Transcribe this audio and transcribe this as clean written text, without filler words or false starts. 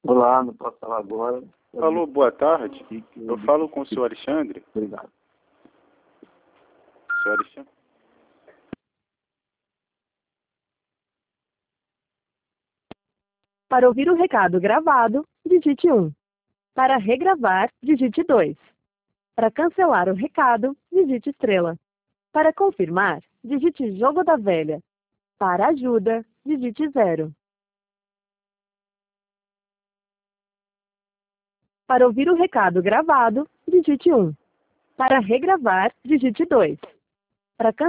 Olá, não posso falar agora. Alô, boa tarde. Eu falo com o senhor Alexandre. Obrigado. Senhor Alexandre? Para ouvir o recado gravado, digite 1. Para regravar, digite 2. Para cancelar o recado, digite estrela. Para confirmar, digite jogo da velha. Para ajuda, digite 0. Para ouvir o recado gravado, digite 1. Para regravar, digite 2. Para